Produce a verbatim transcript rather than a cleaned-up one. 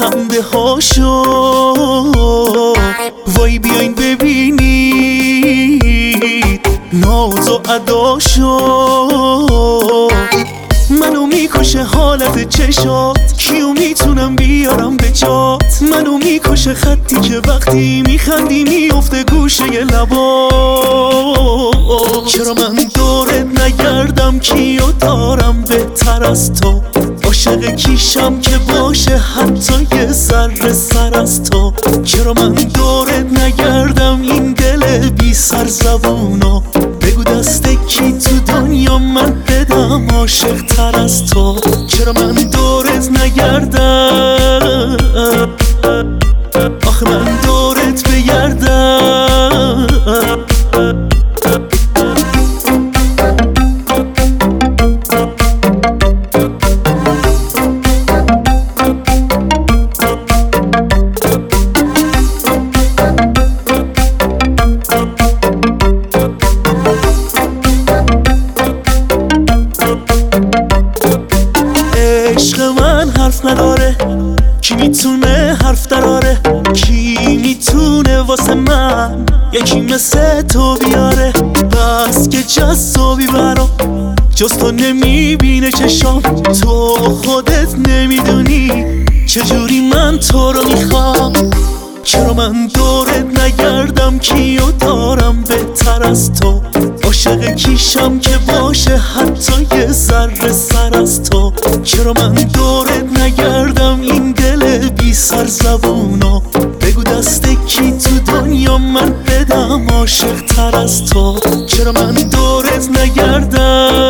خنده هاشو وای بیاین ببینید ناز و اداشو منو میکشه حالت چشات کیو میتونم بیارم به جات منو میکشه خطی که وقتی میخندی میفته گوشه لبات چرا من دورت نگردم کیو دارم بهتر از تو عاشق کیشم که باشه حتی یه ذره سر از تو چرا من دورت نگردم این دل بی سر زبونو بگو دست کی تو دنیا من بدم عاشق تر از تو چرا من دورت نگردم آخه من دورت بگردم عشق من حرف نداره کی میتونه حرف دراره کی میتونه واسه من یکی مثل تو بیاره بس که جذابی برام جز تو نمیبینه چشام تو خودت نمیدونی چجوری من تو رو میخوام چرا من دورت نگردم کیو دارم بهتر از تو عاشق کیشم که باشه حتی یه ذره سر از تو چرا من دورت نگردم این دل بی سر زبونو بگو دست کی تو دنیا من بدم عاشق تر از تو چرا من دورت نگردم